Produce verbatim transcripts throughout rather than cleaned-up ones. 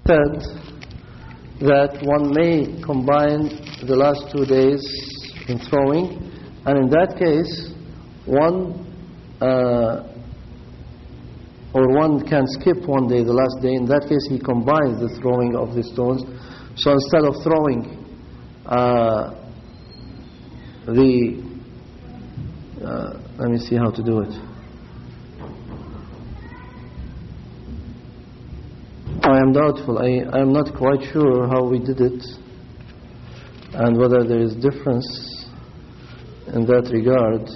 said that one may combine the last two days in throwing, and in that case one uh, or one can skip one day, the last day. In that case he combines the throwing of the stones. So instead of throwing uh, the uh, let me see how to do it. I am doubtful. I, I am not quite sure how we did it and whether there is difference in that regard.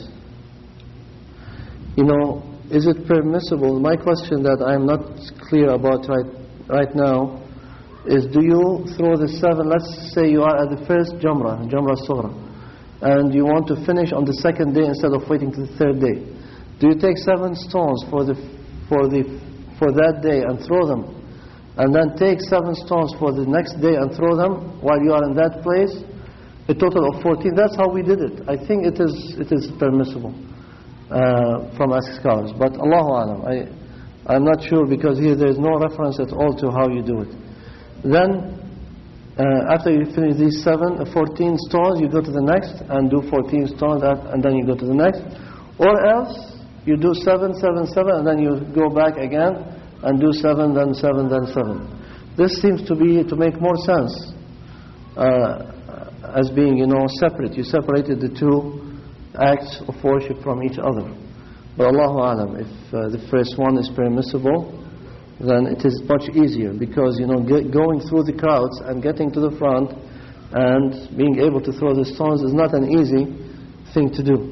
You know, is it permissible? My question that I am not clear about right right now is, do you throw the seven, let's say you are at the first Jamrah, Jamrah Sughra, and you want to finish on the second day instead of waiting to the third day. Do you take seven stones for the for the for that day and throw them, and then take seven stones for the next day and throw them while you are in that place? A total of fourteen. That's how we did it. I think it is it is permissible uh, from us scholars. But Allahu Alam, I I'm not sure, because here there is no reference at all to how you do it. Then uh, after you finish these seven, uh, fourteen stones, you go to the next and do fourteen stones, and then you go to the next. Or else you do seven, seven, seven, and then you go back again and do seven, then seven, then seven. This seems to be to make more sense uh, as being, you know, separate. You separated the two acts of worship from each other. But Allahu Alam, if uh, the first one is permissible, then it is much easier, because, you know, get, going through the crowds and getting to the front and being able to throw the stones is not an easy thing to do.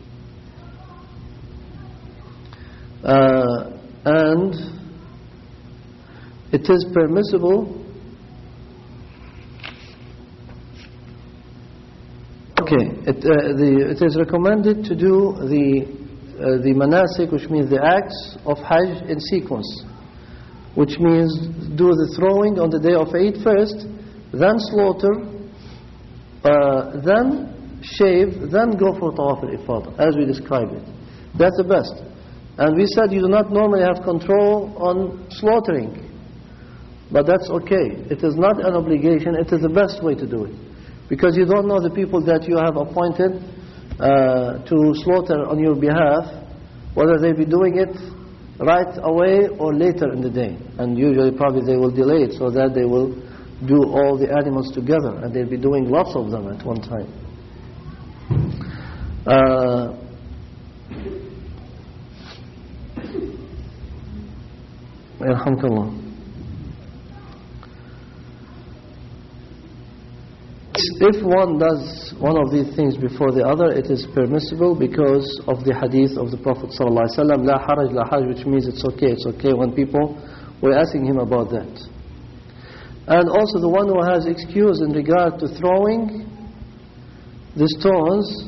Uh, and it is permissible. Okay, it, uh, the, it is recommended to do the uh, the manasik, which means the acts of Hajj, in sequence, which means do the throwing on the day of Eid first, then slaughter, uh, then shave, then go for Tawaf al-Ifadah, as we described it. That's the best. And we said you do not normally have control on slaughtering, but that's okay. It is not an obligation. It is the best way to do it, because you don't know the people that you have appointed uh, to slaughter on your behalf, whether they be doing it right away or later in the day. And usually probably they will delay it so that they will do all the animals together, and they'll be doing lots of them at one time. Uh, Alhamdulillah. If one does one of these things before the other, it is permissible because of the hadith of the Prophet ﷺ, La haraj, la haraj, which means it's okay, it's okay, when people were asking him about that. And also the one who has excuse in regard to throwing the stones,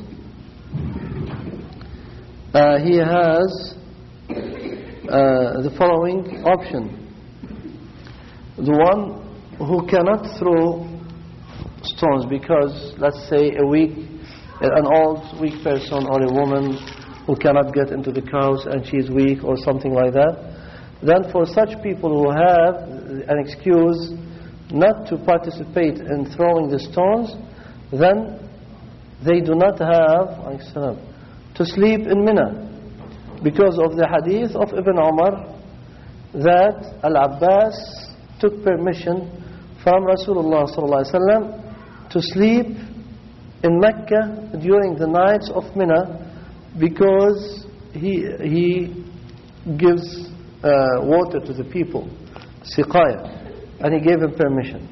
uh, he has uh, the following option. The one who cannot throw stones because, let's say, a weak, an old, weak person, or a woman who cannot get into the crowds and she is weak or something like that, then for such people who have an excuse not to participate in throwing the stones, then they do not have to sleep in Mina, because of the hadith of Ibn Umar that Al-Abbas took permission from Rasulullah sallallahu alaihi wasallam to sleep in Mecca during the nights of Mina, because he he gives uh, water to the people, siqaya, and he gave him permission.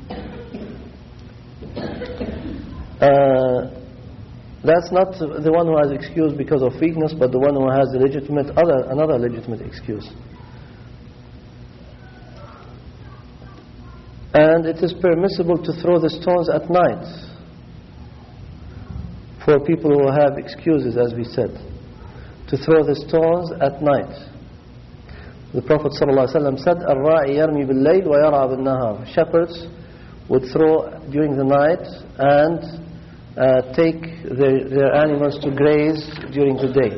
Uh, that's not the one who has excuse because of weakness, but the one who has a legitimate other another legitimate excuse. And it is permissible to throw the stones at night for people who have excuses, as we said, to throw the stones at night. The Prophet ﷺ said, Ar-ra'i yarmi bil-layl wa yara bil-nahar. Shepherds would throw during the night and uh, take their, their animals to graze during the day.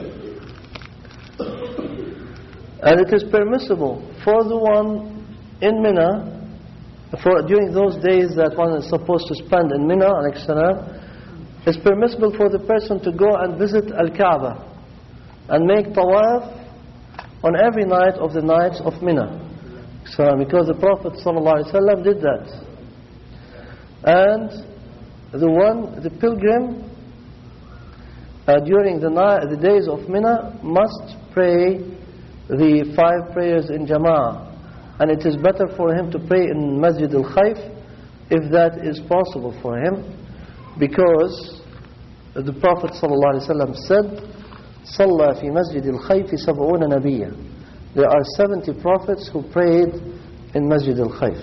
And it is permissible for the one in Mina, for during those days that one is supposed to spend in Mina, alayhi salam, it's permissible for the person to go and visit Al-Kaaba and make tawaf on every night of the nights of Mina. So, because the Prophet ﷺ did that. And the one, the pilgrim, uh, during the, night, the days of Mina must pray the five prayers in Jama'ah. And it is better for him to pray in Masjid al-Khayf if that is possible for him, because the Prophet ﷺ said, صَلَّى فِي مَسْجِدِ الْخَيْفِ سَبْعُونَ نَبِيًّا. There are seventy prophets who prayed in Masjid al-Khayf.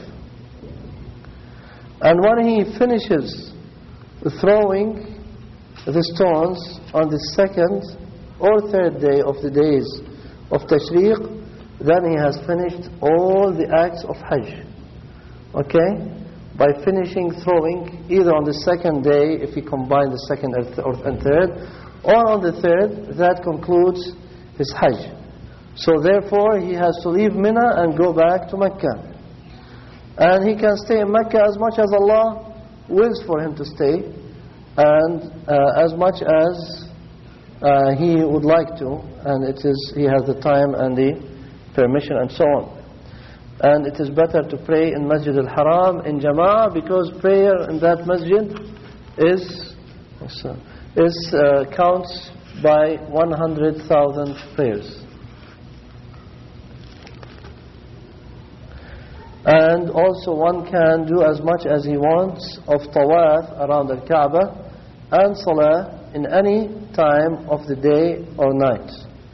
And when he finishes throwing the stones on the second or third day of the days of Tashriq, then he has finished all the acts of Hajj. Okay? By finishing throwing either on the second day, if he combined the second and third, or on the third, that concludes his Hajj. So therefore he has to leave Mina and go back to Mecca. And he can stay in Mecca as much as Allah wills for him to stay, and uh, as much as uh, he would like to, and it is he has the time and the permission and so on. And it is better to pray in Masjid al-Haram in Jama'ah, because prayer in that masjid is is uh, counts by one hundred thousand prayers. And also one can do as much as he wants of tawaf around al-Kaaba and salah in any time of the day or night.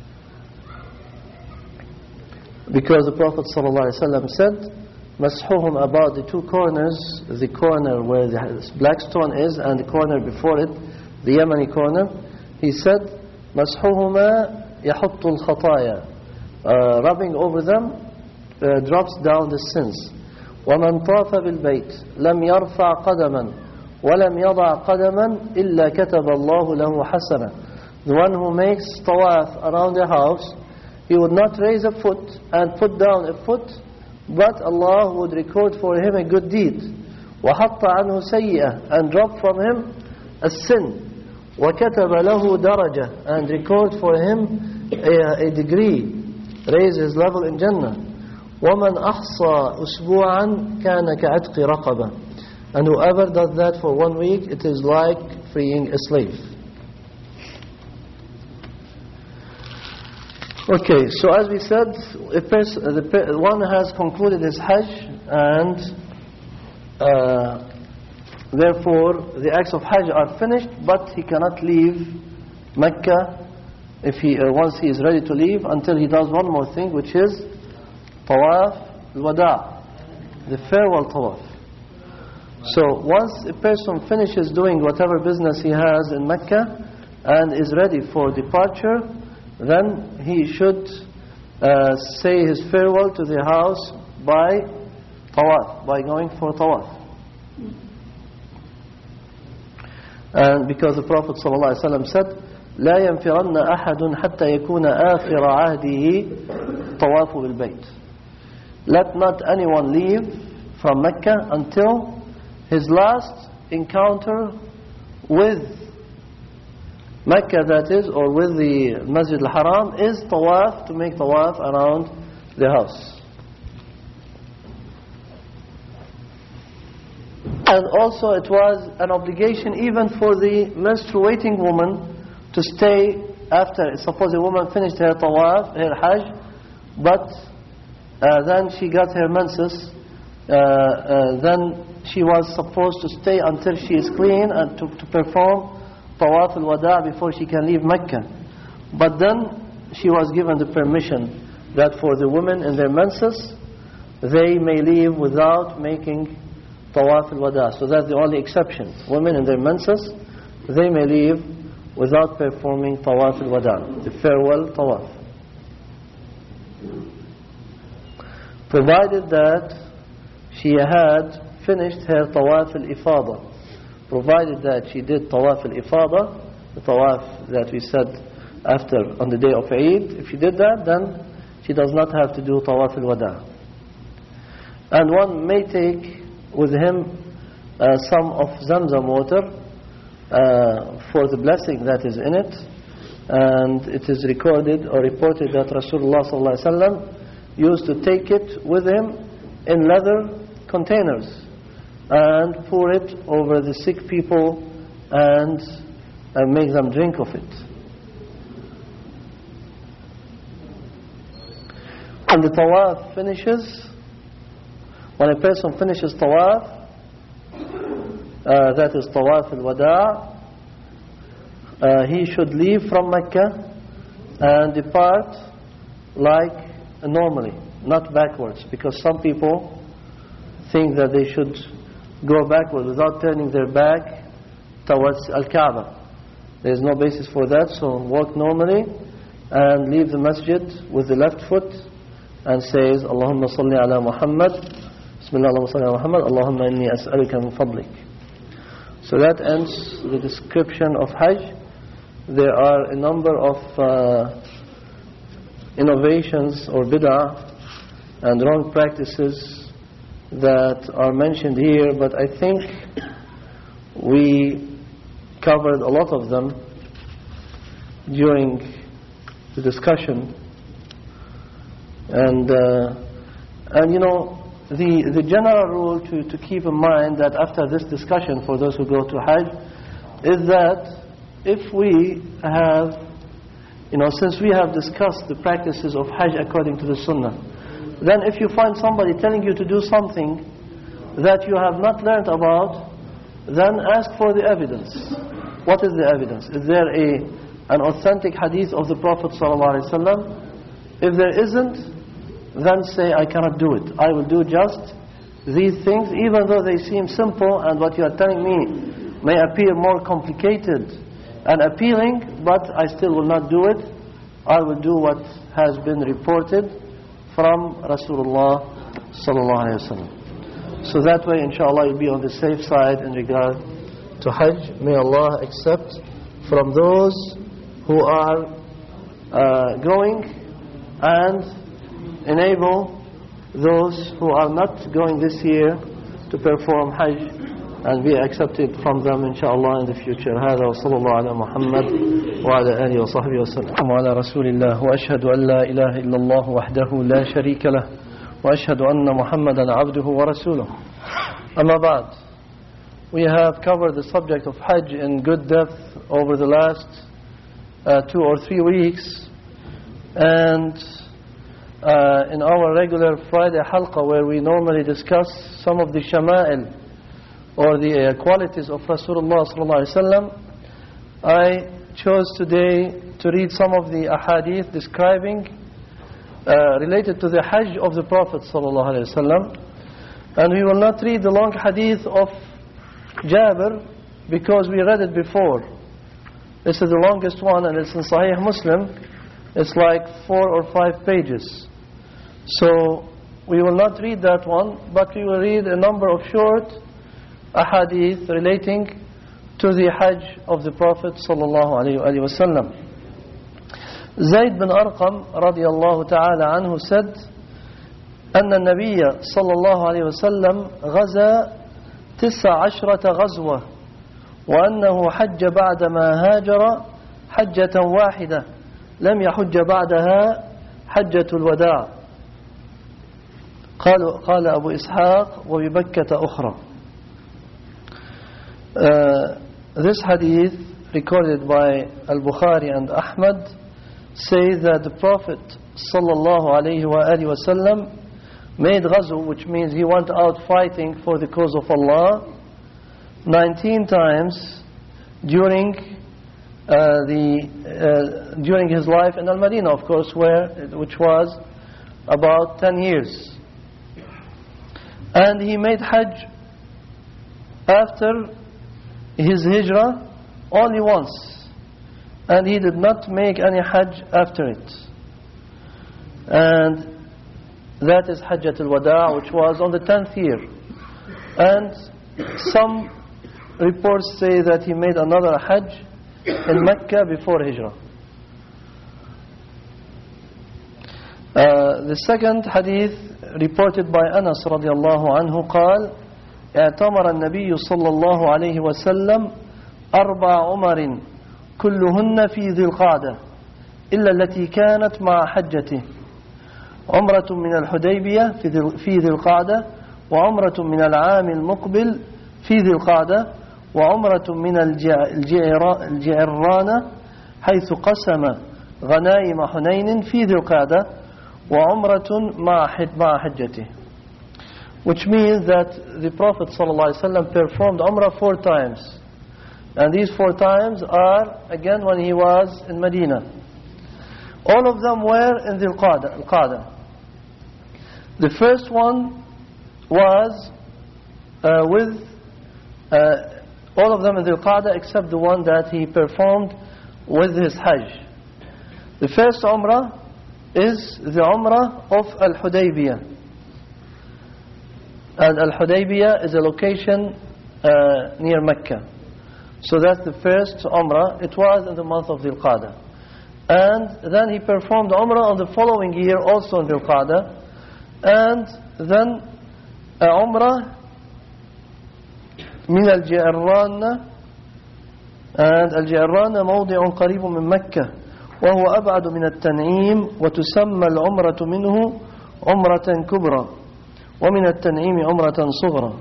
Because the Prophet ﷺ said, Mashuhum, about the two corners, the corner where the black stone is and the corner before it, the Yemeni corner, he said, Mashuhuma yahuttul khataya, uh, rubbing over them uh, drops down the sins. وَمَنْ طَافَ بِالْبَيْتِ لَمْ يَرْفَعْ قَدَمًا وَلَمْ يَضَعْ قَدَمًا إِلَّا كَتَبَ اللَّهُ لَهُ حَسَنًا. The one who makes tawaf around the house, he would not raise a foot and put down a foot, but Allah would record for him a good deed. وَحَطَّ عَنْهُ سَيِّئَةً, and drop from him a sin. وَكَتَبَ لَهُ دَرَجَةً, and record for him a, a degree, raise his level in Jannah. وَمَنْ أَحْصَى أُسْبُوعًا كَانَ كَعَتْقِ رَقَبًا. And whoever does that for one week, it is like freeing a slave. Okay, so as we said, a person, the, one has concluded his Hajj, and uh, therefore the acts of Hajj are finished, but he cannot leave Mecca if he uh, once he is ready to leave, until he does one more thing, which is Tawaf al-Wada', the farewell Tawaf. So once a person finishes doing whatever business he has in Mecca and is ready for departure, then he should uh, say his farewell to the house by tawaf, by going for tawaf. And because the Prophet ﷺ said, لا ينفرن أحد حتى يكون آخر عهده طواف بالبيت. Let not anyone leave from Mecca until his last encounter with Mecca, that is, or with the Masjid al-Haram, is tawaf, to make tawaf around the house. And also it was an obligation even for the menstruating woman to stay after, suppose a woman finished her tawaf, her hajj, but uh, then she got her menses, uh, uh, then she was supposed to stay until she is clean and to, to perform Tawaf al-Wada' before she can leave Mecca. But then she was given the permission that for the women in their menses, they may leave without making Tawaf al-Wada'. So that's the only exception. Women in their menses, they may leave without performing Tawaf al-Wada', the farewell Tawaf. Provided that she had finished her Tawaf al-Ifada. Provided that she did Tawaf al-Ifada, the Tawaf that we said after on the day of Eid, if she did that, then she does not have to do Tawaf al-Wada'. And one may take with him uh, some of Zamzam water uh, for the blessing that is in it. And it is recorded or reported that Rasulullah sallallahu alaihi wasallam used to take it with him in leather containers and pour it over the sick people and uh, make them drink of it. When the tawaf finishes, when a person finishes tawaf, uh, that is tawaf al-wada', uh, he should leave from Mecca and depart like normally, not backwards, because some people think that they should go backwards without turning their back towards Al-Kaaba. There is no basis for that, so walk normally and leave the masjid with the left foot and says, Allahumma salli ala Muhammad, Bismillah Allahumma salli ala Muhammad, Allahumma inni as'aluka min fadlik. So that ends the description of Hajj. There are a number of uh, innovations or bid'ah and wrong practices that are mentioned here, but I think we covered a lot of them during the discussion. And uh, and you know, the the general rule to, to keep in mind that after this discussion, for those who go to Hajj, is that if we have, you know, since we have discussed the practices of Hajj according to the Sunnah, then if you find somebody telling you to do something that you have not learned about, then ask for the evidence. What is the evidence? Is there a an authentic hadith of the Prophet ﷺ? If there isn't, then say, I cannot do it. I will do just these things, even though they seem simple and what you are telling me may appear more complicated and appealing, but I still will not do it. I will do what has been reported from Rasulullah sallallahu alaihi wasallam. So that way, inshallah, you'll be on the safe side in regard to Hajj. May Allah accept from those who are uh, going and enable those who are not going this year to perform Hajj and be accepted from them, inshallah, in the future. هذا وصلى الله على محمد وعلى آله وصحبه وسلم وعلى رسول الله وأشهد أن لا إله إلا الله وحده لا شريك له وأشهد أن محمدا عبده ورسوله. أما بعد, we have covered the subject of Hajj in good depth over the last uh, two or three weeks, and uh, in our regular Friday halqa, where we normally discuss some of the shama'il or the uh, qualities of Rasulullah sallallahu alaihi wasallam, I chose today to read some of the ahadith describing uh, related to the Hajj of the Prophet sallallahu alaihi wasallam. And we will not read the long hadith of Jabir because we read it before. This is the longest one, and it's in Sahih Muslim. It's like four or five pages. So we will not read that one, but we will read a number of short ahadith relating to the Hajj of the Prophet sallallahu alaihi wasallam. Zayd bin Arqam radiyallahu ta'ala anhu said, أن النبي صلى الله عليه وسلم غزا تسع عشرة غزوة وأنه حج بعدما هاجر حجة واحدة لم يحج بعدها حجة الوداع. قال قال أبو إسحاق وببكة أخرى. Uh, this hadith recorded by Al-Bukhari and Ahmad says that the Prophet sallallahu alayhi wa alihi wa sallam made ghazw, which means he went out fighting for the cause of Allah nineteen times during uh, the uh, during his life in Al-Madinah, of course, where which was about ten years. And he made Hajj after his hijrah only once, and he did not make any Hajj after it. And that is Hajjat al-Wada', which was on the tenth year. And some reports say that he made another Hajj in Mecca before Hijrah. Uh, the second hadith reported by Anas radiallahu anhu قال اعتمر النبي صلى الله عليه وسلم أربع عمر كلهن في ذي القعدة إلا التي كانت مع حجته. عمرة من الحديبية في ذي القعدة، وعمرة من العام المقبل في ذي القعدة، وعمرة من الجعرانة حيث قسم غنائم حنين في ذي القعدة، وعمرة مع حجته. Which means that the Prophet ﷺ performed Umrah four times. And these four times are again when he was in Medina. All of them were in the Al-Qa'dah. The first one was uh, with uh, all of them in the Al-Qa'dah except the one that he performed with his Hajj. The first Umrah is the Umrah of Al-Hudaybiyah. And Al-Hudaybiyah is a location uh, near Mecca. So that's the first Umrah. It was in the month of Dhul Qa'dah. And then he performed Umrah on the following year also in Dhul Qa'dah. And then uh, Umrah من الجعرانة. And الجعرانة موضع قريب من مكة وهو أبعد من التنعيم وتسمى العمرة منه عمرة كبرى ومن التنعيم عمرة صغرى.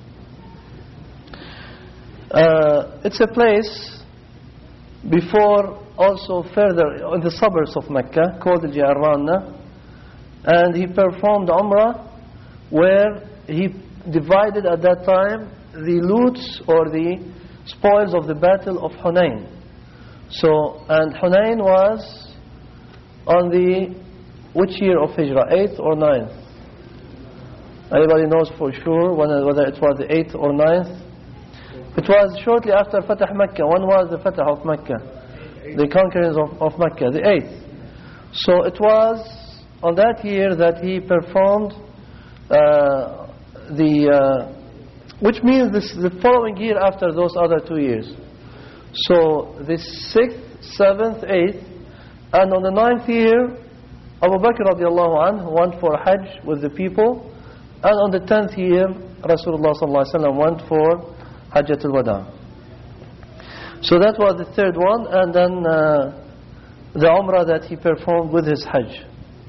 Uh, it's a place before also further in the suburbs of Mecca called Al-Ji'arrana, and he performed Umrah where he divided at that time the loots or the spoils of the battle of Hunain. So, and Hunain was on the which year of Hijrah, eighth or ninth? Anybody knows for sure whether it was the eighth or ninth? It was shortly after Fatah Mecca. When was the Fatah of Mecca? The conquerors of, of Mecca, the eighth. So it was on that year that he performed uh, the, uh, which means this, the following year after those other two years. So the sixth, seventh, eighth, and on the ninth year, Abu Bakr radiallahu anhu went for Hajj with the people, and on the tenth year, Rasulullah sallallahu alaihi wasallam went for Hajjatul Wada. So that was the third one, and then uh, the Umrah that he performed with his Hajj.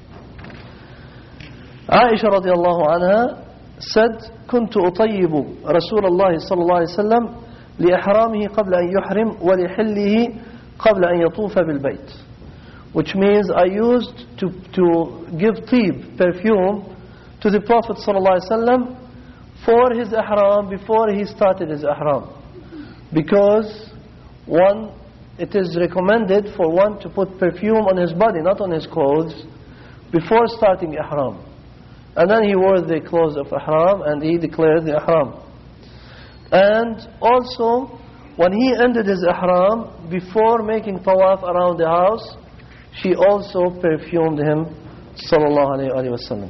Aisha radiallahu anha said, كنت أطيب رسول الله صلى الله عليه وسلم لإحرامه قبل أن يحرم ولحله قبل أن يطوف بالبيت. Which means I used to, to give tib, perfume, to the Prophet صلى الله عليه وسلم for his ihram before he started his ihram. Because one, it is recommended for one to put perfume on his body, not on his clothes, before starting ihram. And then he wore the clothes of ihram and he declared the ihram. And also, when he ended his ihram, before making tawaf around the house, she also perfumed him, sallallahu alayhi wa sallam.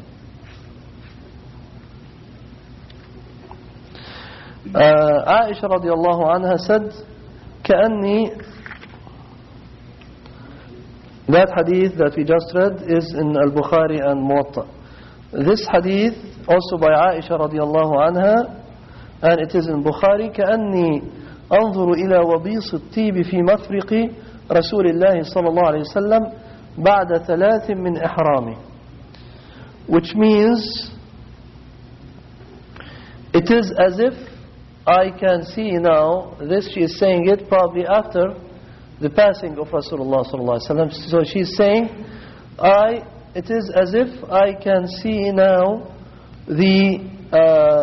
Uh, Aisha radiallahu anha said, كأني, that hadith that we just read is in Al-Bukhari and Muwatta. This hadith also by Aisha radiallahu anha, and it is in Bukhari, كأني أنظر إلى وبيص الطيب في مفرق رسول الله صلى الله عليه وسلم بعد ثلاث من إحرامه. Which means, it is as if I can see now, this she is saying it probably after the passing of Rasulullah sallallahu alaihi wasallam. So she is saying, I, it is as if I can see now the uh,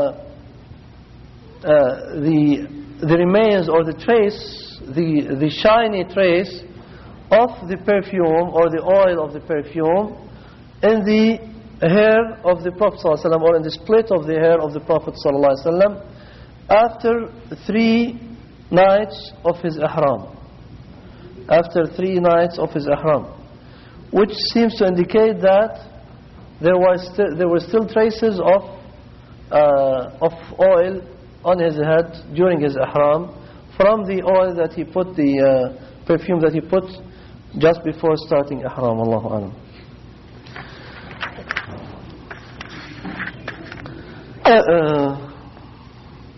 uh, the the remains or the trace, the the shiny trace of the perfume or the oil of the perfume in the hair of the Prophet sallallahu alaihi wasallam, or in the split of the hair of the Prophet sallallahu alaihi wasallam, after three nights of his ihram. After three nights of his ihram. Which seems to indicate that there was st- there were still traces of uh, of oil on his head during his ihram from the oil that he put, the uh, perfume that he put just before starting ihram. Allahu Alam. Uh, uh,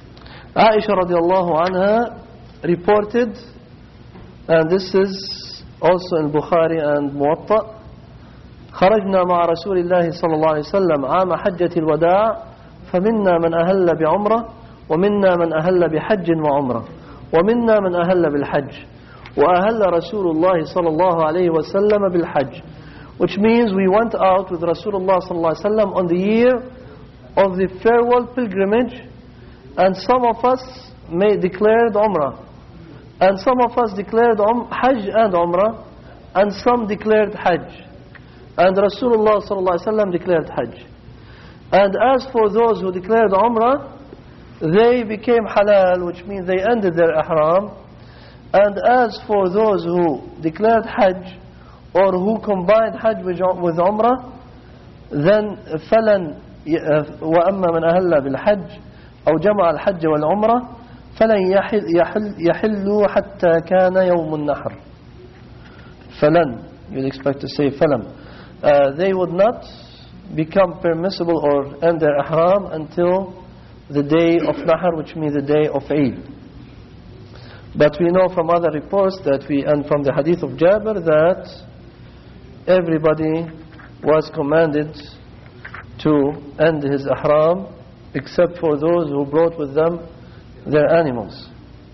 Aisha radiallahu anha reported, and this is also in Bukhari and Muwatta, خرجنا مع رسول الله صلى الله عليه وسلم عام حجة الوداع فمنا من أهل بعمرة ومنا من أهل بحج وعمرة ومنا من أهل بالحج وأهل رسول الله صلى الله عليه وسلم بالحج, which means we went out with Rasulullah صلى الله عليه وسلم on the year of the farewell pilgrimage, and some of us may declared Umrah, and some of us declared um, Hajj and Umrah, and some declared Hajj, and Rasulullah sallallahu alaihi wasallam declared Hajj. And as for those who declared Umrah, they became halal, which means they ended their ihram. And as for those who declared Hajj, or who combined Hajj with Umrah, then فلن وأما من أهل بالحج أو جمع الحج والعمرة فلن يحل يحل يحل حتى كان يوم النحر. فلن, you'd expect to say فلم. Uh, they would not become permissible or end their ihram until the day of Nahr, which means the day of Eid. But we know from other reports that we, and from the hadith of Jabir, that everybody was commanded to end his ihram except for those who brought with them their animals.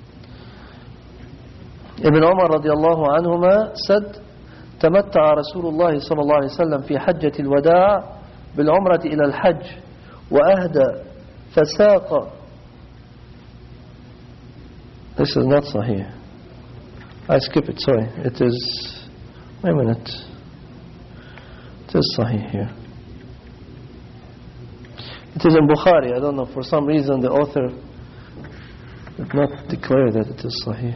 Ibn Umar radiallahu anhuma said, تمتع رسول الله صلى الله عليه وسلم في حجة الوداع بالعمرة إلى الحج وأهدى فساق. This is not Sahih. I skip it, sorry. It is, wait a minute. It is Sahih here. It is in Bukhari. I don't know, for some reason the author did not declare that it is Sahih.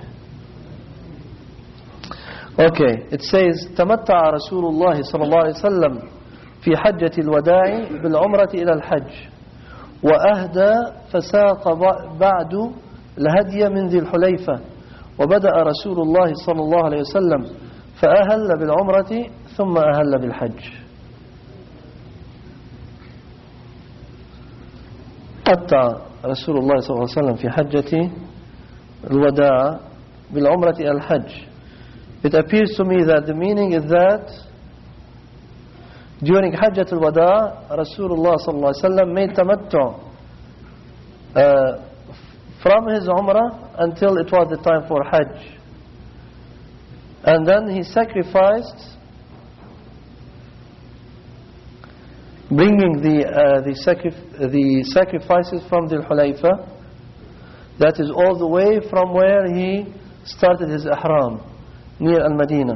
Okay, it says تمتع رسول الله صلى الله عليه وسلم في حجة الوداع بالعمرة إلى الحج وأهدى فساق بعد الهدي من ذي الحليفة وبدأ رسول الله صلى الله عليه وسلم فأهل بالعمرة ثم أهل بالحج. تمتع رسول الله صلى الله عليه وسلم في حجة الوداع بالعمرة إلى الحج. It appears to me that the meaning is that during Hajjat al-Wada, Rasulullah sallallahu alaihi wasallam made tamattu uh, from his Umrah until it was the time for Hajj. And then he sacrificed, bringing the uh, the, sacrif- the sacrifices from the Hulayfa, that is all the way from where he started his ihram, near Al-Madinah.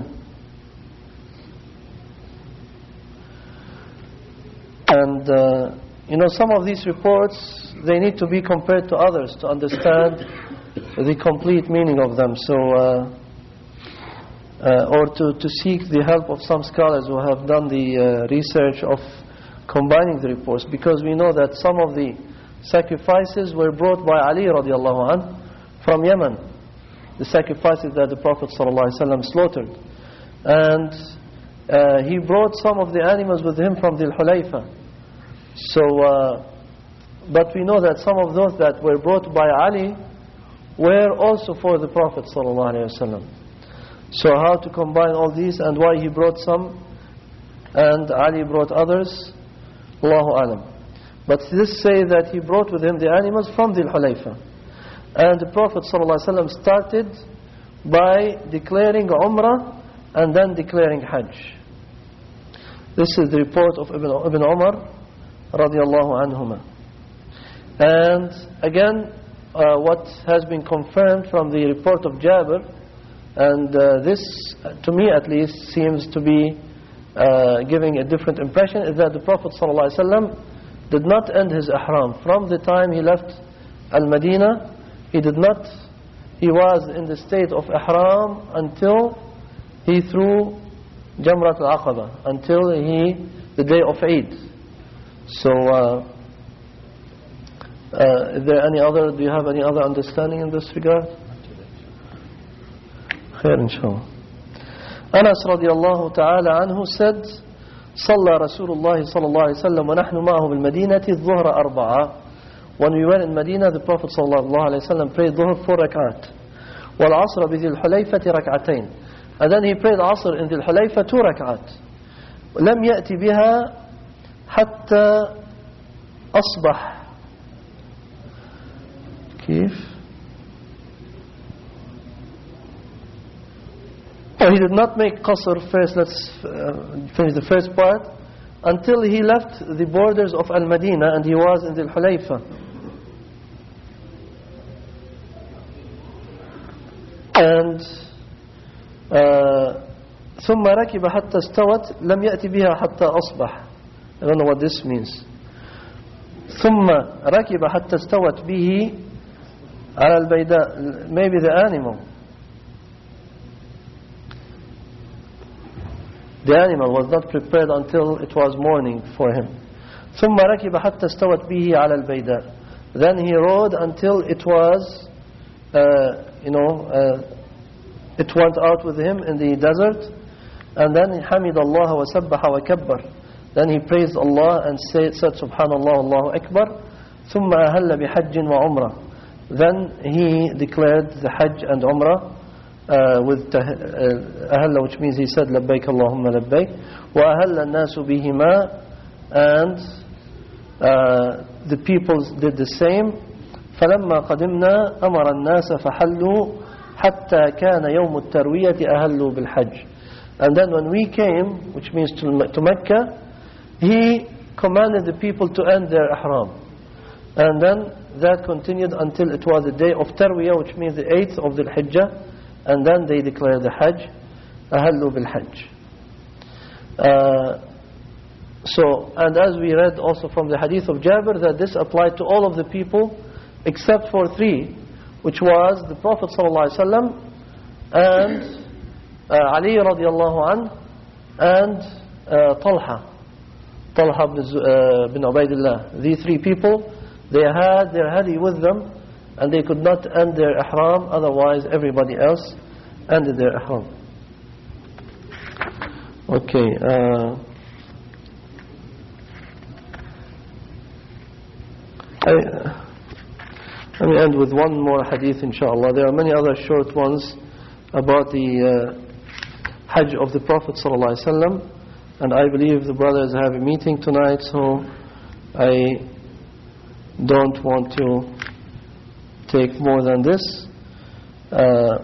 And uh, you know, some of these reports, they need to be compared to others to understand the complete meaning of them. So uh, uh, or to, to seek the help of some scholars who have done the uh, research of combining the reports, because we know that some of the sacrifices were brought by Ali radiallahu anh from Yemen, the sacrifices that the Prophet ﷺ slaughtered. And uh, he brought some of the animals with him from Dhul Hulayfa. So, uh, but we know that some of those that were brought by Ali were also for the Prophet ﷺ. So how to combine all these, and why he brought some and Ali brought others, Allahu Alam. But this say that he brought with him the animals from Dhul Hulayfa. And the Prophet ﷺ started by declaring Umrah and then declaring Hajj. This is the report of Ibn, Ibn Umar radiallahu anhuma. And again, uh, what has been confirmed from the report of Jabir, and uh, this, to me at least, seems to be uh, giving a different impression, is that the Prophet ﷺ did not end his ihram. From the time he left Al-Madinah, He did not, he was in the state of ihram until he threw Jamrat al-Aqaba, until he, the day of Eid. So, uh, uh, is there any other, do you have any other understanding in this regard? Khair, inshallah. Anas radiallahu ta'ala anhu said, صلى رسول الله صلى الله عليه وسلم ونحن معه بالمدينة الظهر أربعة when we were in Medina, the Prophet ﷺ prayed Dhuhr four rak'at. وَالْعَصْرَ بِذِي الْحُلَيْفَةِ رَكْعَتَيْن. And then he prayed Asr in the Hulayfa two rak'at. لم يأتي بها حتى أصبح. كيف؟ Oh, he did not make qasr first. Let's uh, finish the first part. Until he left the borders of Al-Madinah and he was in the Hulayfa. And uh, ثم ركب حتى استوت لم يأتي بها حتى أصبح. I don't know what this means. ثم ركب حتى استوت به على البيداء. Maybe the animal. The animal was not prepared until it was morning for him. ثم ركب حتى استوت به على البيداء. Then he rode until it was, uh, you know, uh, it went out with him in the desert. And then حمد الله وسبح وكبر. Then he praised Allah and said, said Subhanallah, Allahu Akbar. ثم أهل بحج وعمرة. Then he declared the Hajj and Umrah uh, with أهل, which means he said لبيك اللهم لبيك. وأهل الناس بهما. And uh, the people did the same. فلما قدمنا أمر الناس فحلوا حتى كان يوم التروية أهلوا بالحج. And then when we came, which means to, to Mecca, he commanded the people to end their ihram. And then that continued until it was the day of Tarwiyah, which means the eighth of the Hijjah. And then they declared the Hajj, أهلوا بالحج. Uh, so, and as we read also from the hadith of Jabir, that this applied to all of the people except for three, which was the Prophet ﷺ and uh, Ali radiallahu anh and uh, Talha. Talha bin, uh, bin Ubaidillah. These three people, they had their hadi with them and they could not end their ihram, otherwise everybody else ended their ihram. Okay. Uh, I, let me end with one more hadith, inshallah. There are many other short ones about the uh, Hajj of the Prophet sallallahu alaihi wasallam, and I believe the brothers have a meeting tonight, so I don't want to take more than this. Uh,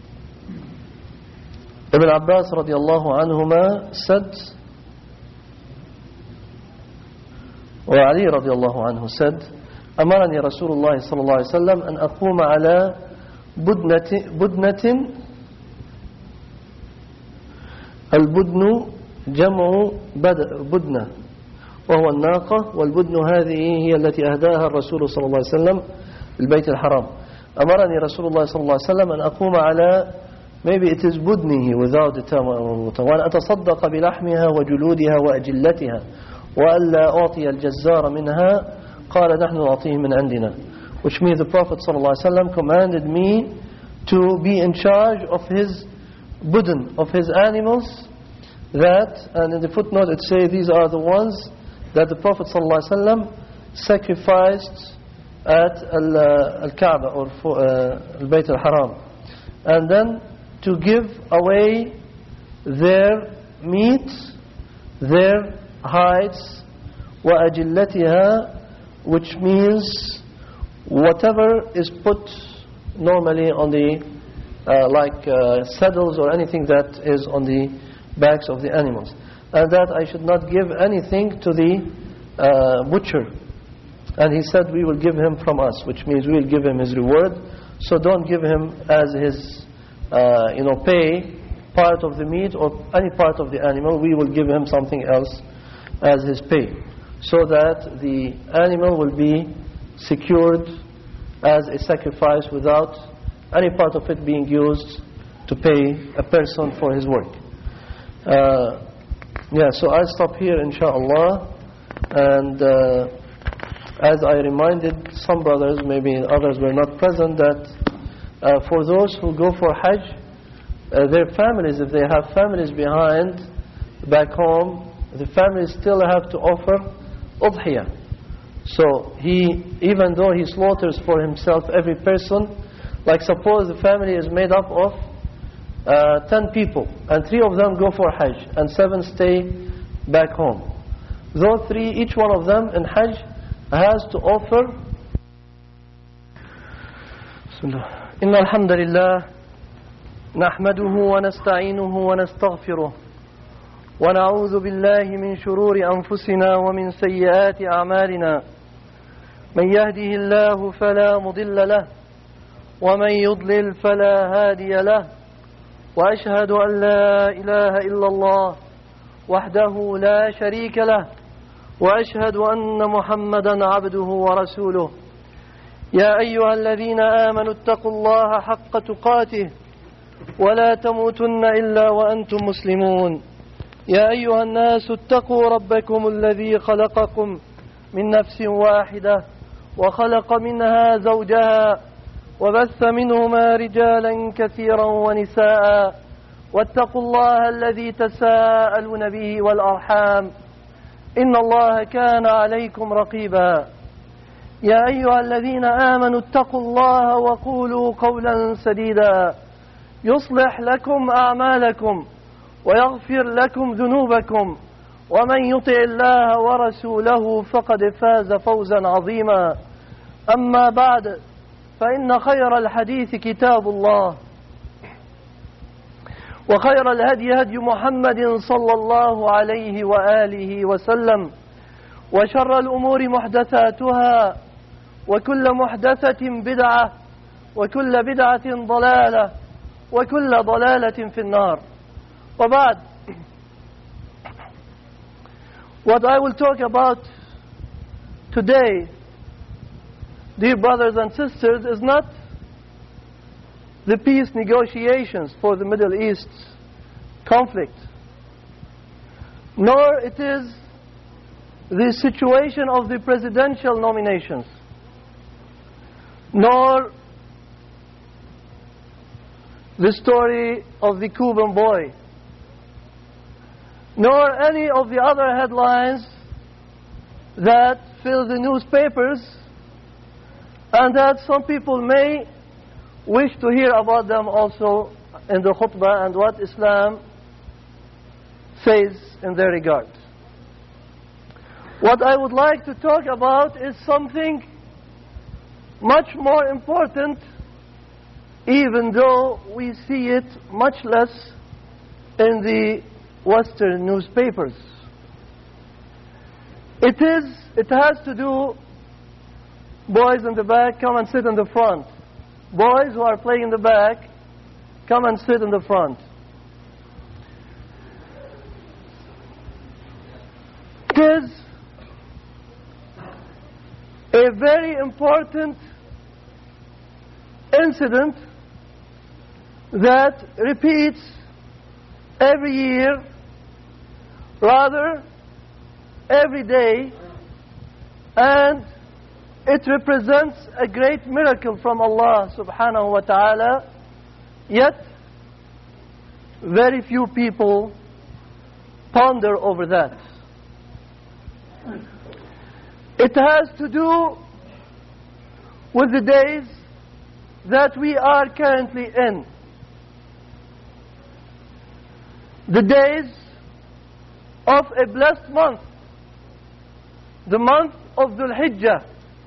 Ibn Abbas radiallahu anhuma said, or Ali radiallahu anhu said, أمرني رسول الله صلى الله عليه وسلم أن أقوم على بدنة بدنة البدن جمع بدنة وهو الناقة والبدن هذه هي التي أهداها الرسول صلى الله عليه وسلم البيت الحرام. أمرني رسول الله صلى الله عليه وسلم أن أقوم على, maybe it is بدنه without the term, وأن أتصدق بلحمها وجلودها وأجلتها وألا أعطي الجزار منها قال نحن نعطيه من عندنا. Which means the Prophet ﷺ commanded me to be in charge of his budun, of his animals, that, and in the footnote it says these are the ones that the Prophet ﷺ sacrificed at Al-Kaaba or Al-Bayt Al-Haram, and then to give away their meat, their hides, وَأَجِلَّتِهَا, which means whatever is put normally on the uh, like uh, saddles or anything that is on the backs of the animals, and that I should not give anything to the uh, butcher. And he said we will give him from us, which means we will give him his reward. So don't give him as his uh, you know pay part of the meat or any part of the animal. We will give him something else as his pay, so that the animal will be secured as a sacrifice without any part of it being used to pay a person for his work. Uh, yeah, so I'll stop here inshaAllah. And uh, as I reminded some brothers, maybe others were not present, that uh, for those who go for Hajj, uh, their families, if they have families behind, back home, the families still have to offer udhiyah. So he, even though he slaughters for himself every person, like suppose the family is made up of uh, ten people, and three of them go for Hajj, and seven stay back home. Those three, each one of them in Hajj has to offer. إن الحمد لله نحمده ونستعينه ونستغفره ونعوذ بالله من شرور أنفسنا ومن سيئات أعمالنا من يهده الله فلا مضل له ومن يضلل فلا هادي له وأشهد أن لا إله إلا الله وحده لا شريك له وأشهد أن محمدا عبده ورسوله يا أيها الذين آمنوا اتقوا الله حق تقاته ولا تموتن إلا وأنتم مسلمون يا أيها الناس اتقوا ربكم الذي خلقكم من نفس واحدة وخلق منها زوجها وبث منهما رجالا كثيرا ونساء واتقوا الله الذي تساءلون به والأرحام إن الله كان عليكم رقيبا يا أيها الذين آمنوا اتقوا الله وقولوا قولا سديدا يصلح لكم أعمالكم ويغفر لكم ذنوبكم ومن يطع الله ورسوله فقد فاز فوزا عظيما أما بعد فإن خير الحديث كتاب الله وخير الهدي هدي محمد صلى الله عليه وآله وسلم وشر الأمور محدثاتها وكل محدثة بدعة وكل بدعة ضلالة وكل ضلالة في النار. وبعد, what I will talk about today, dear brothers and sisters, is not the peace negotiations for the Middle East conflict, nor it is the situation of the presidential nominations, nor the story of the Cuban boy, nor any of the other headlines that fill the newspapers and that some people may wish to hear about them also in the khutbah and what Islam says in their regard. What I would like to talk about is something much more important, even though we see it much less in the Western newspapers. It is, it has to do, boys in the back, come and sit in the front. Boys who are playing in the back, come and sit in the front. It is a very important incident that repeats every year, rather every day, and it represents a great miracle from Allah subhanahu wa ta'ala, yet very few people ponder over that. It has to do with the days that we are currently in. The days of a blessed month, the month of Dhul Hijjah,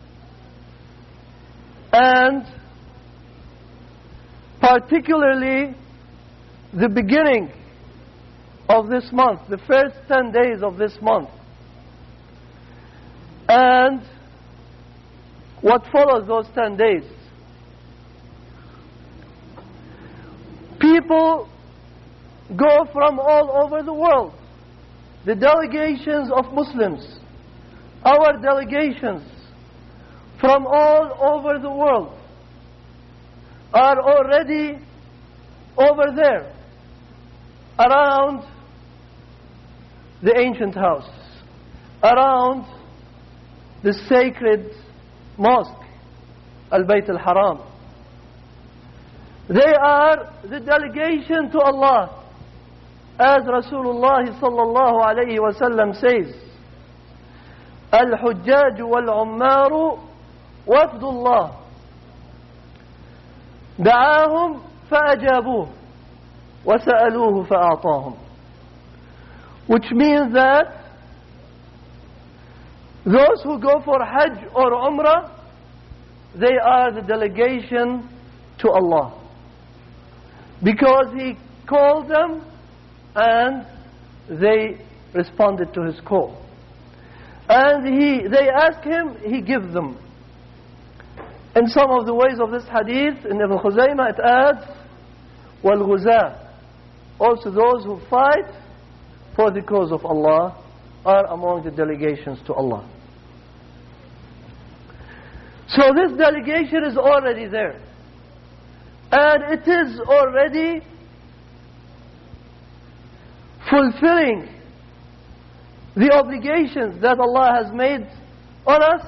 and particularly the beginning of this month, the first ten days of this month, and what follows those ten days. People go from all over the world. The delegations of Muslims, our delegations from all over the world, are already over there, around the ancient house, around the sacred mosque, Al-Bayt al-Haram. They are the delegation to Allah, as Rasulullah sallallahu alayhi wa sallam says. الحجاج والعمار وفد الله دعاهم فأجابوه وسألوه فأعطاهم. Which means that those who go for Hajj or Umrah, they are the delegation to Allah, because He called them and they responded to His call. And he, they ask Him, He gives them. In some of the ways of this hadith, in Ibn Khuzaymah it adds, وَالْغُزَاةِ, also those who fight for the cause of Allah are among the delegations to Allah. So this delegation is already there. And it is already fulfilling the obligations that Allah has made on us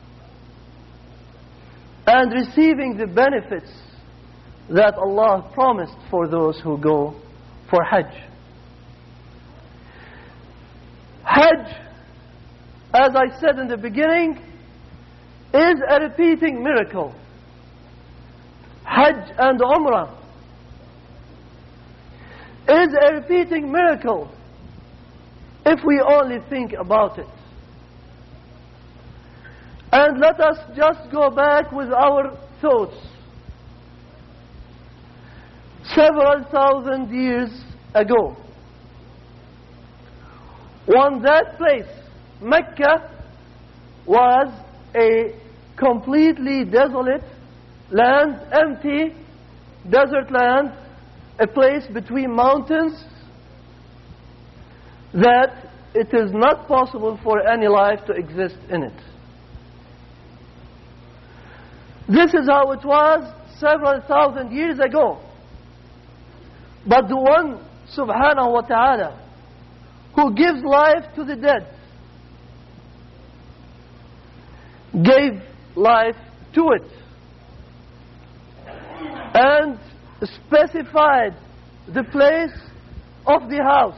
and receiving the benefits that Allah promised for those who go for Hajj. Hajj, as I said in the beginning, is a repeating miracle. Hajj and Umrah is a repeating miracle if we only think about it. And let us just go back with our thoughts. Several thousand years ago, when that place, Mecca, was a completely desolate land, empty, desert land, a place between mountains that it is not possible for any life to exist in it. This is how it was several thousand years ago. But the one, subhanahu wa ta'ala, who gives life to the dead, gave life to it and specified the place of the house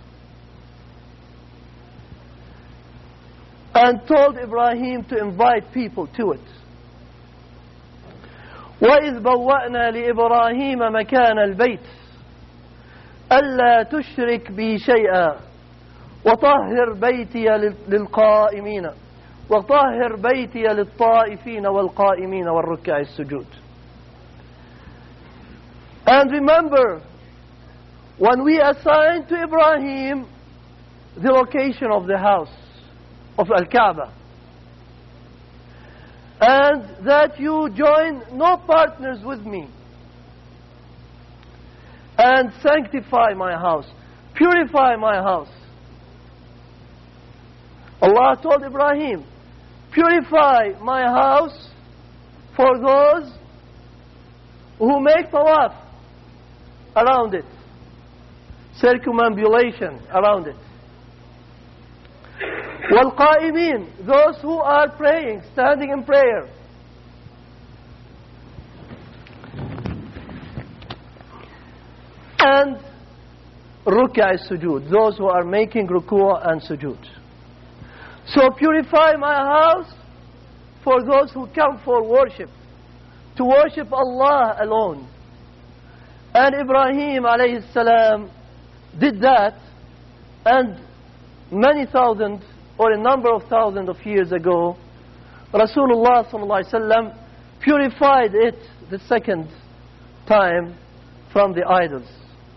and told Ibrahim to invite people to it. وَإِذْ بَوَّأْنَا لِإِبْرَاهِيمَ مَكَانَ الْبَيْتِ أَلَّا تُشْرِكْ بِي شَيْئًا وَطَهِّرْ بَيْتِيَ لِلْقَائِمِينَ وَطَهِّرْ بَيْتِيَ لِلطَّائِفِينَ وَالْقَائِمِينَ وَالرُّكَّعِ السُّجُودِ. And remember, when we assigned to Ibrahim the location of the house of Al-Kaaba, and that you join no partners with me, and sanctify my house, purify my house. Allah told Ibrahim, purify my house for those who make tawaf around it, circumambulation around it. وَالْقَائِمِينَ, those who are praying, standing in prayer. And ruk'a sujood, those who are making ruku' and sujood. So purify my house for those who come for worship, to worship Allah alone. And Ibrahim alayhi salam did that, and many thousand or a number of thousands of years ago, Rasulullah sallallahu alaihi wasallam purified it the second time from the idols.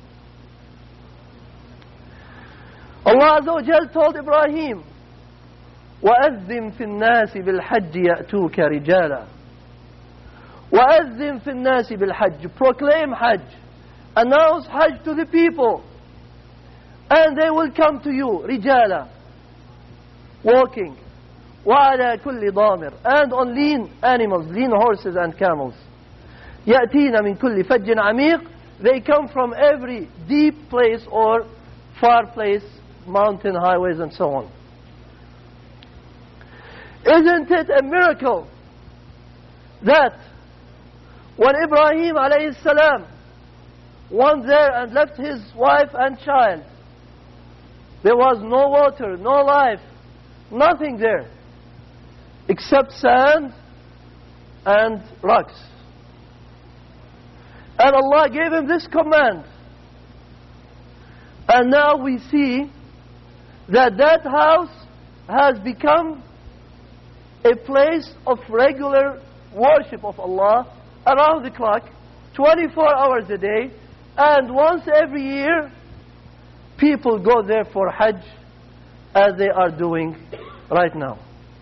Allah Azza wa Jal told Ibrahim, وَأَذِّن فِي النَّاسِ بِالْحَجِّ يَأْتُوكَ رِجَالًا. وَأَذِّن فِي النَّاسِ بِالْحَجِّ, proclaim Hajj, announce Hajj to the people, and they will come to you, رِجَالًا, walking, وَعَلَى كُلِّ ضَامِرٍ, and on lean animals, lean horses and camels. يَأْتِينَ مِنْ كُلِّ فَجٍّ عَمِيقٍ, they come from every deep place or far place, mountain, highways, and so on. Isn't it a miracle that when Ibrahim alayhi salam went there and left his wife and child, there was no water, no life, nothing there. except sand and rocks. And Allah gave him this command. And now we see that that house has become a place of regular worship of Allah around the clock, twenty-four hours a day, and once every year people go there for Hajj, as they are doing right now.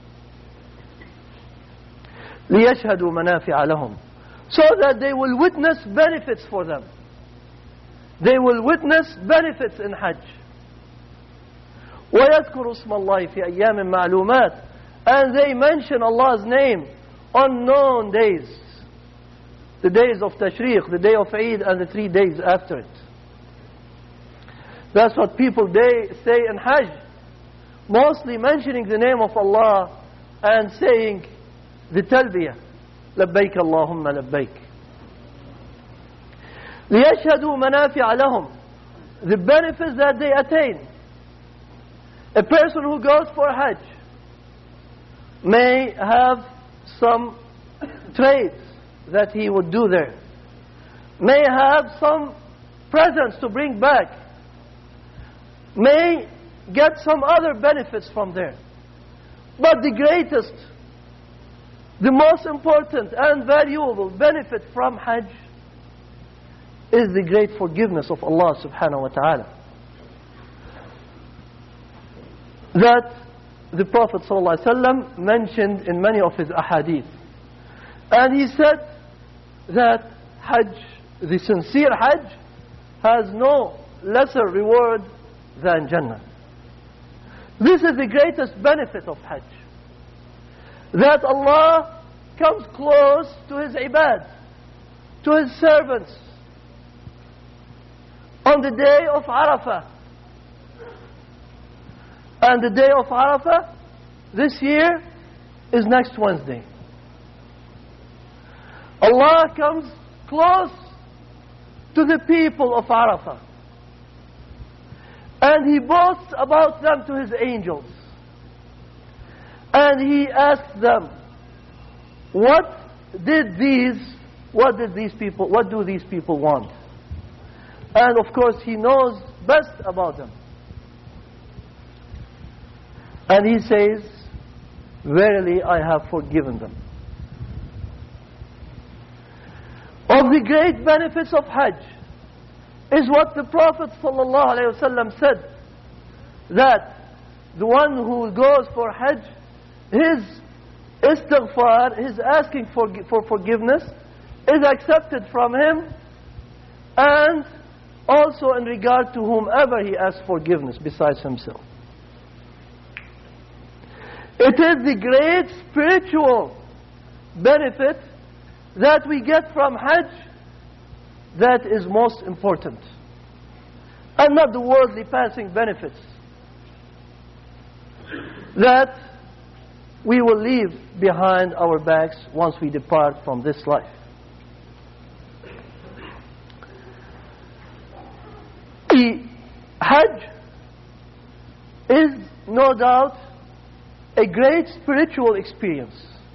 لِيَشْهَدُوا مَنَافِعَ لَهُمْ, so that they will witness benefits for them. They will witness benefits in Hajj. وَيَذْكُرُ اسْمَ اللَّهِ فِي أَيَّامٍ مَعْلُومَاتٍ, and they mention Allah's name on known days. The days of Tashriq, the day of Eid, and the three days after it. That's what people they say in Hajj. Mostly mentioning the name of Allah and saying the talbiyah. لبيك اللهم لبيك. ليشهدوا منافع لهم, the benefits that they attain. A person who goes for Hajj may have some trades that he would do there, may have some presents to bring back, may get some other benefits from there. But the greatest, the most important and valuable benefit from Hajj is the great forgiveness of Allah subhanahu wa ta'ala. That the Prophet sallallahu alaihi wasallam mentioned in many of his ahadith. And he said that Hajj, the sincere Hajj, has no lesser reward than Jannah. This is the greatest benefit of Hajj. That Allah comes close to His ibad, to His servants, on the day of Arafah. And the day of Arafah this year is next Wednesday. Allah comes close to the people of Arafah. And He boasts about them to His angels. And He asks them, what did these, what did these people, what do these people want? And of course He knows best about them. And He says, verily I have forgiven them. Of the great benefits of Hajj is what the Prophet ﷺ said, that the one who goes for Hajj, his istighfar, his asking for, for forgiveness, is accepted from him, and also in regard to whomever he asks forgiveness besides himself. It is the great spiritual benefit that we get from Hajj that is most important, and not the worldly passing benefits that we will leave behind our backs once we depart from this life. The Hajj is no doubt a great spiritual experience,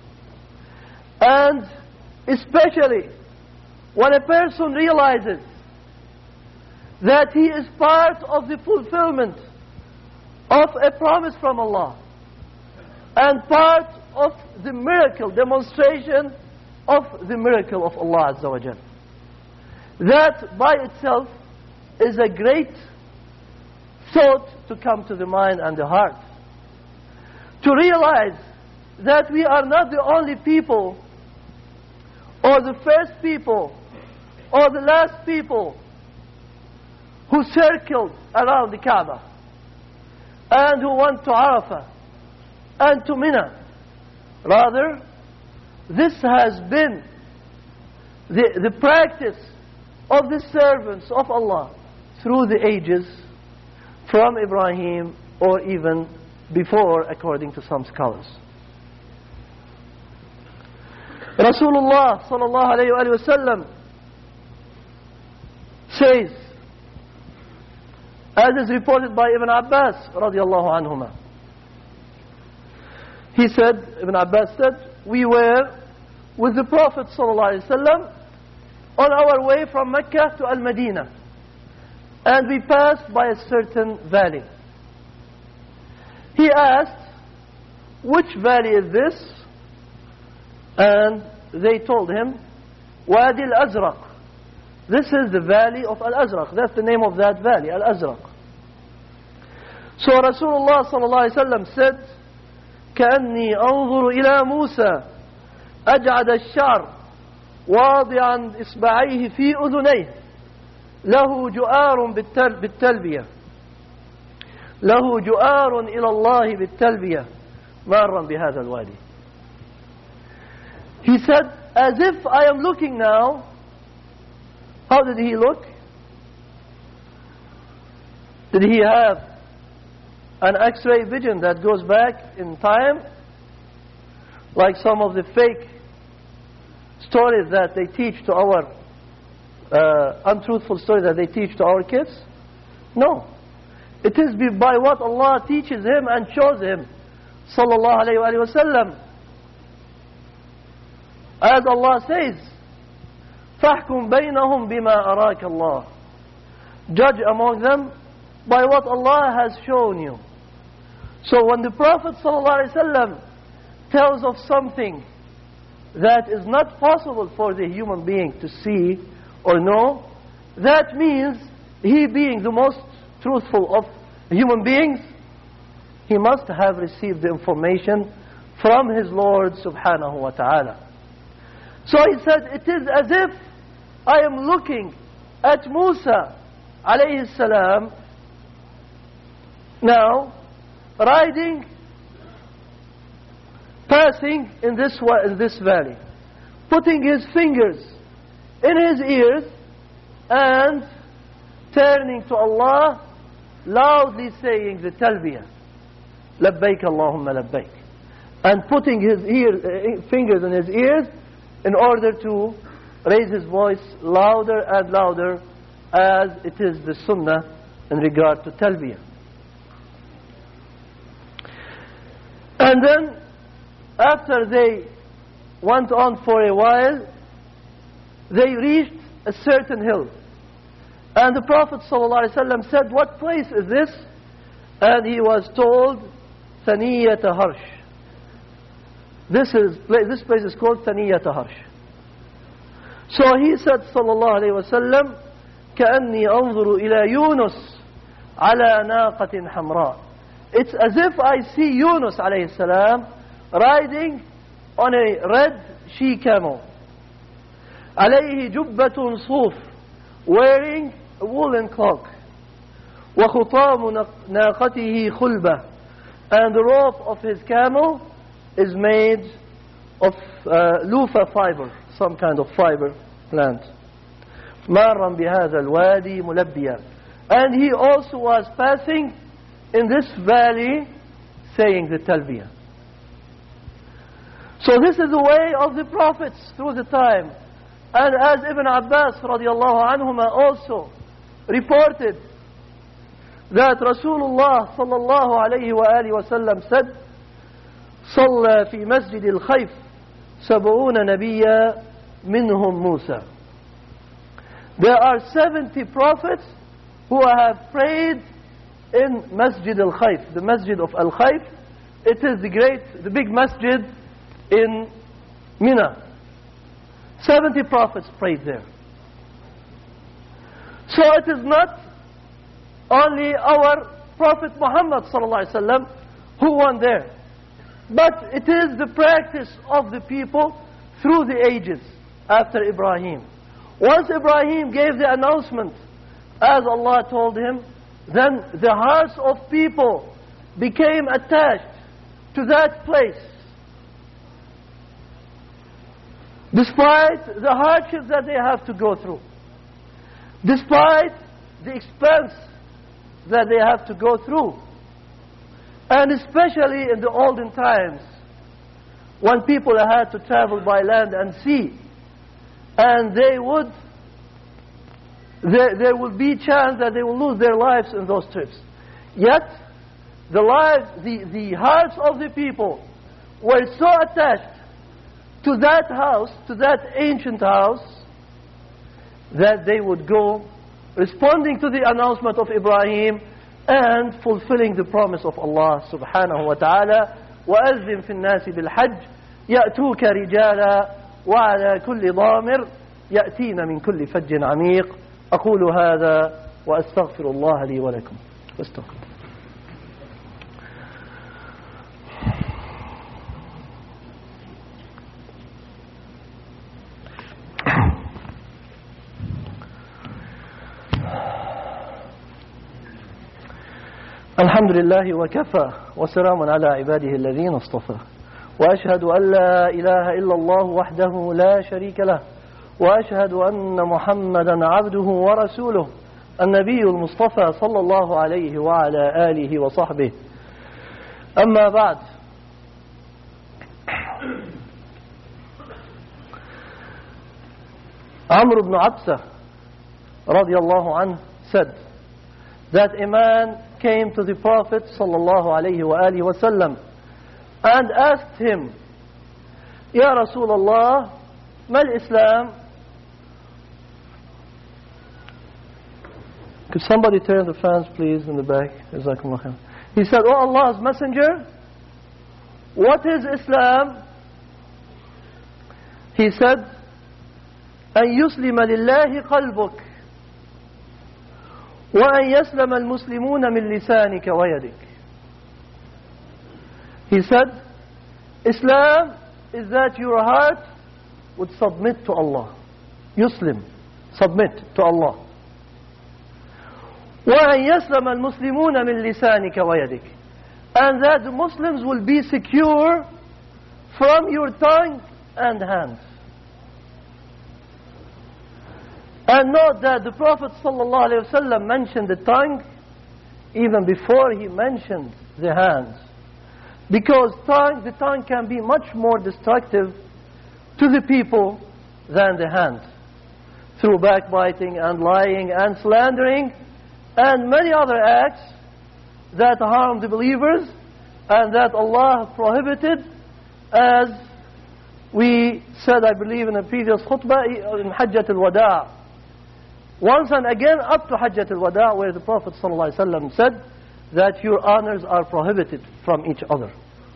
and especially when a person realizes that he is part of the fulfillment of a promise from Allah and part of the miracle, demonstration of the miracle of Allah Azza wa Jal. That by itself is a great thought to come to the mind and the heart. To realize that we are not the only people, or the first people, or the last people who circled around the Kaaba and who went to Arafah and to Mina. Rather, this has been the, the practice of the servants of Allah through the ages, from Ibrahim or even before, according to some scholars. Rasulullah sallallahu alayhi wa sallam says, as is reported by Ibn Abbas radiallahu anhuma, he said, Ibn Abbas said, we were with the Prophet ﷺ on our way from Mecca to Al-Madinah. And we passed by a certain valley. He asked, which valley is this? And they told him, Wadi al-Azraq. This is the valley of Al-Azraq. That's the name of that valley, Al-Azraq. So Rasulullah sallallahu alaihi wasallam said, كأني أنظر إلى موسى أجعد الشعر واضعا إصبعيه في أذنيه له جؤار بالتلبية له جؤار إلى الله بالتلبية مارا بهذا الوادي. He said, as if I am looking now. How did he look? Did he have an X-ray vision that goes back in time? Like some of the fake stories that they teach to our, uh, untruthful stories that they teach to our kids? No. It is by what Allah teaches him and shows him. Sallallahu alayhi wa sallam. As Allah says, فَحْكُمْ بَيْنَهُمْ بِمَا أَرَاكَ اللَّهِ. Judge among them by what Allah has shown you. So when the Prophet ﷺ tells of something that is not possible for the human being to see or know, that means he being the most truthful of human beings, he must have received the information from his Lord subhanahu wa ta'ala. So he said, it is as if I am looking at Musa alayhi salam now riding, passing in this, in this valley, putting his fingers in his ears and turning to Allah, loudly saying the talbiyah, labbaik Allahumma labbaik, and putting his ear, uh, fingers in his ears in order to raise his voice louder and louder, as it is the sunnah in regard to talbiyah. And then after they went on for a while, they reached a certain hill. And the Prophet ﷺ said, what place is this? And he was told, Thaniyat Harsh. This, is, this place is called Thaniyat Harsh. So he said, sallallahu alayhi wa sallam, كأني أنظر إلى يونس على ناقة حمراء. It's as if I see Yunus alayhi salam riding on a red she camel. عليه جبة صوف, wearing a woolen cloak. وخطام ناقته خلبة, and the rope of his camel is made of uh, loofah fiber, some kind of fiber plant. مارا بهذا الوادي ملبيا. And he also was passing in this valley saying the talbiyah. So this is the way of the prophets through the time. And as Ibn Abbas radiallahu anhuma also reported that Rasulullah sallallahu alayhi wa alihi wa sallam said, صلى في مسجد الخيف سبعون نبيا منهم موسى. There are seventy prophets who have prayed in Masjid al-Khayf, the Masjid of al-Khayf. It is the great, the big masjid in Mina. seventy prophets prayed there. So it is not only our Prophet Muhammad sallallahu alaihi wasallam who went there, but it is the practice of the people through the ages after Ibrahim. Once Ibrahim gave the announcement, as Allah told him, then the hearts of people became attached to that place. Despite the hardships that they have to go through, despite the expense that they have to go through, and especially in the olden times, when people had to travel by land and sea, and they would, there, there would be chance that they will lose their lives in those trips. Yet, the lives, the, the hearts of the people were so attached to that house, to that ancient house, that they would go responding to the announcement of Ibrahim and fulfilling the promise of Allah subhanahu wa ta'ala. وَأَذِّن فِي النَّاسِ بِالْحَجِّ يَأْتُوكَ رِجَالًا وَعَلَى كُلِّ ضَامِرٍ يأتين من كل فج عميق. أقول هذا وأستغفر الله لي ولكم. واستغفر. الحمد لله وكفى وسلام على عباده الذين اصطفى وأشهد أن لا إله إلا الله وحده لا شريك له وأشهد أن محمدا عبده ورسوله النبي المصطفى صلى الله عليه وعلى آله وصحبه. أما بعد. Amr ibn Absa radiallahu anhu said that a man came to the Prophet sallallahu alayhi wa alihi wa sallam and asked him, Ya Rasulullah, mal Islam? Could somebody turn the fans please in the back? He said, Oh Allah's Messenger, what is Islam? He said, أن يسلم لله قلبك وأن يسلم المسلمون من لسانك ويدك. He said, Islam is that your heart would submit to Allah. Yuslim, submit to Allah. وأن يسلم المسلمون من لسانك ويدك. And that the Muslims will be secure from your tongue and hands. And note that the Prophet ﷺ mentioned the tongue even before he mentioned the hands. Because tongue, the tongue can be much more destructive to the people than the hand. Through backbiting and lying and slandering and many other acts that harm the believers and that Allah prohibited, as we said, I believe, in a previous khutbah in Hajjat al-Wada'. Once and again up to Hajjat al-Wada', where the Prophet ﷺ said that your honors are prohibited from each other.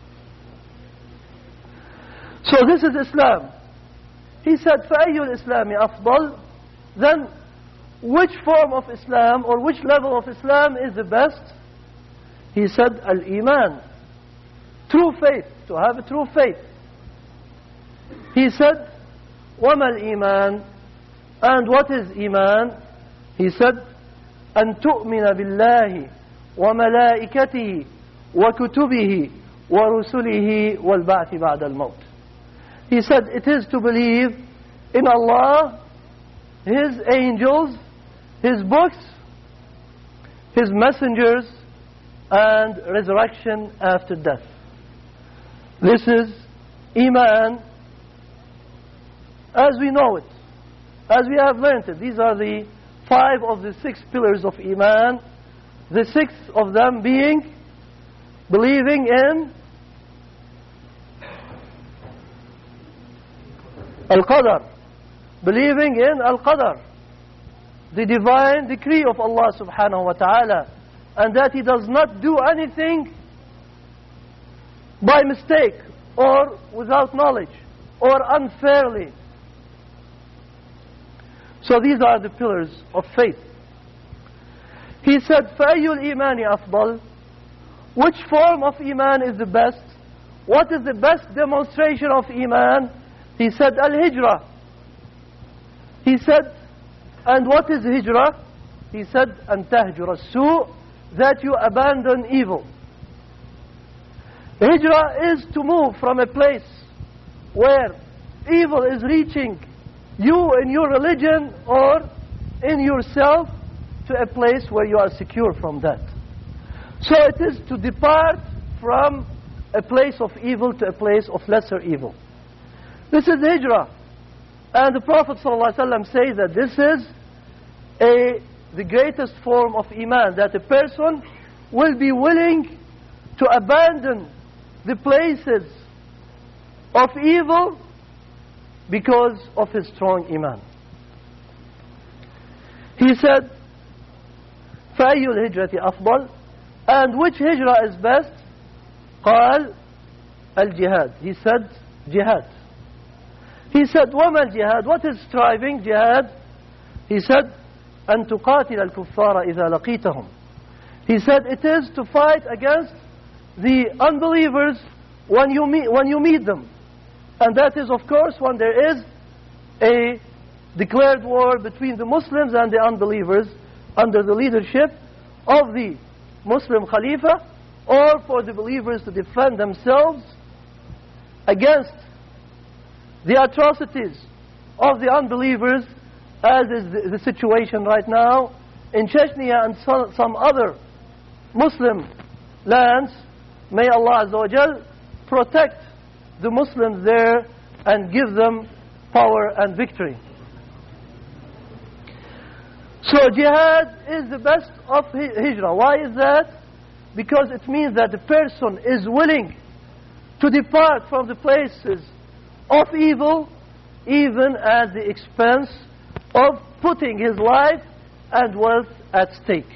So this is Islam. He said, فَأَيُّ الْإِسْلَامِ أَفْضَلُ? Then, which form of Islam or which level of Islam is the best? He said, Al-Iman. True faith, to have a true faith. He said, وَمَا الْإِيمَانِ? And what is Iman? He said, أَن تُؤْمِنَ بِاللَّهِ وَمَلَائِكَتِهِ وَكُتُبِهِ وَرُسُلِهِ وَالْبَعْثِ بَعْدَ الْمَوْتِ. He said, it is to believe in Allah, His angels, His books, His messengers, and resurrection after death. This is Iman as we know it, as we have learned it. These are the five of the six pillars of Iman. The sixth of them being believing in Al-Qadr. Believing in Al-Qadr, the divine decree of Allah subhanahu wa ta'ala, and that He does not do anything by mistake or without knowledge or unfairly. So these are the pillars of faith. He said, فَأَيُّ الْإِيمَانِ أَفْضَلُ? Which form of Iman is the best? What is the best demonstration of Iman? He said, Al-Hijrah. He said, and what is Hijrah? He said, أَن تَهْجُرَ السُّوء, that you abandon evil. Hijrah is to move from a place where evil is reaching you in your religion or in yourself to a place where you are secure from that. So it is to depart from a place of evil to a place of lesser evil. This is Hijrah. And the Prophet ﷺ says that this is a, the greatest form of Iman, that a person will be willing to abandon the places of evil because of his strong iman. He said, فَأَيُّ الْهِجْرَةِ أَفْضَلُ? And which hijrah is best? قال الجهاد. He said jihad. He said وَمَا الجهاد? What is striving? Jihad. He said أَن تُقَاتِلَ الْكُفَّارَ إِذَا لَقِيتَهُمْ. He said it is to fight against the unbelievers when you meet, when you meet them. And that is, of course, when there is a declared war between the Muslims and the unbelievers under the leadership of the Muslim Khalifa, or for the believers to defend themselves against the atrocities of the unbelievers, as is the, the situation right now in Chechnya and some, some other Muslim lands. May Allah Azza wa Jal protect the Muslims there and give them power and victory. So jihad is the best of hijrah. Why is that? Because it means that the person is willing to depart from the places of evil, even at the expense of putting his life and wealth at stake.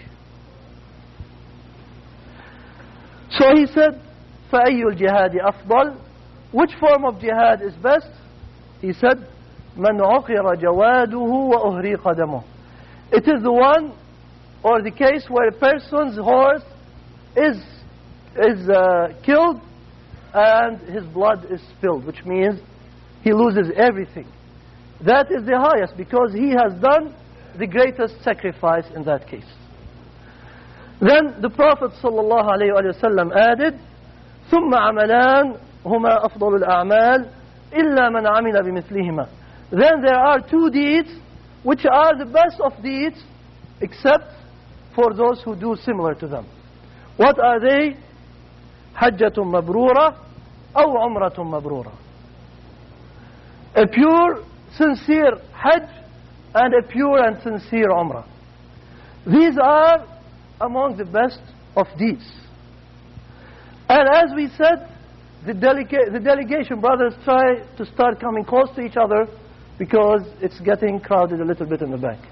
So he said, فَأَيُّ الْجِهَادِ أَفْضَلُ? Which form of jihad is best? He said, مَنْ عُقِرَ جَوَادُهُ وَأُهْرِيقَ دَمُهُ. It is the one, or the case, where a person's horse is, is uh, killed and his blood is spilled, which means he loses everything. That is the highest, because he has done the greatest sacrifice in that case. Then the Prophet ﷺ added, ثُمَّ عَمَلَانْ هُمَا أَفْضَلُ الْأَعْمَالِ إِلَّا مَنْ عَمِلَ بِمِثْلِهِمَا. Then there are two deeds which are the best of deeds, except for those who do similar to them. What are they? حَجَّةٌ مَبْرُورَةٌ أَوْ عُمْرَةٌ مَبْرُورَةٌ. A pure, sincere Hajj and a pure and sincere Umrah. These are among the best of deeds. And as we said, the, delega the delegation brothers try to start coming close to each other, because it's getting crowded a little bit in the back.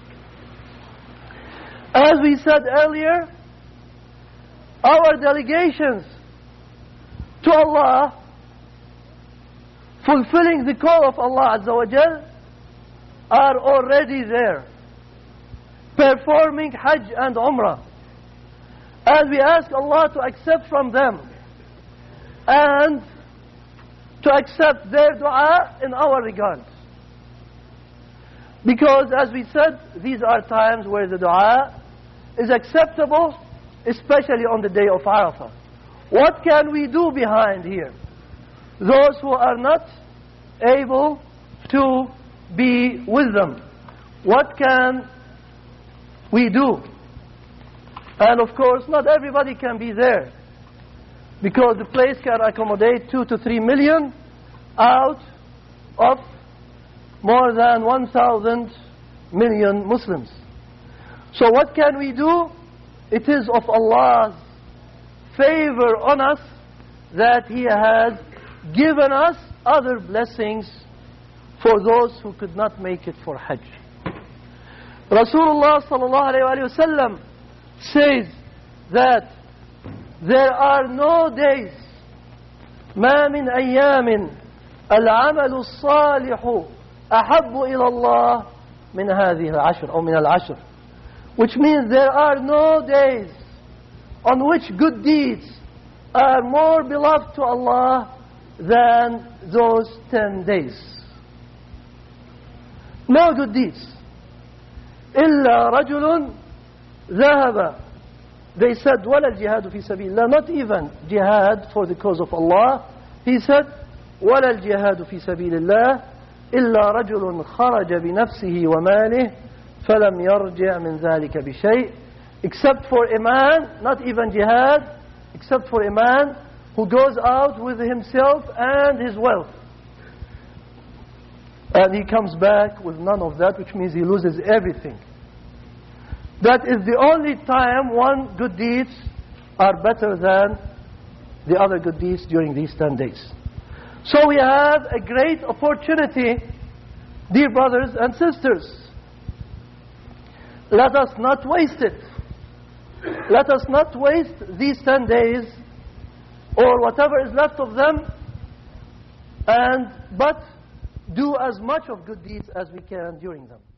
As we said earlier, our delegations to Allah, fulfilling the call of Allah Azza wa Jal, are already there, performing Hajj and Umrah. And we ask Allah to accept from them and to accept their dua in our regard. Because, as we said, these are times where the dua is acceptable, especially on the day of Arafah. What can we do behind here? Those who are not able to be with them, what can we do? And of course, not everybody can be there, because the place can accommodate two to three million out of more than one thousand million Muslims. So what can we do? It is of Allah's favor on us that He has given us other blessings for those who could not make it for Hajj. Rasulullah sallallahu alayhi wa sallam says that there are no days ما من أيام العمل الصالح أحب إلى الله من هذه العشر أو من العشر, which means there are no days on which good deeds are more beloved to Allah than those ten days. No good deeds. إلا رجل ذهب. They said, ولا الجهاد في سبيل الله. Not even jihad for the cause of Allah. He said, ولا الجهاد في سبيل الله إلا رجل خرج بنفسه وماله فلم يرجع من ذلك بشيء. Except for a man, not even jihad, except for a man who goes out with himself and his wealth, and he comes back with none of that, which means he loses everything. That is the only time one good deeds are better than the other good deeds during these ten days. So we have a great opportunity, dear brothers and sisters. Let us not waste it. Let us not waste these ten days or whatever is left of them, and but do as much of good deeds as we can during them.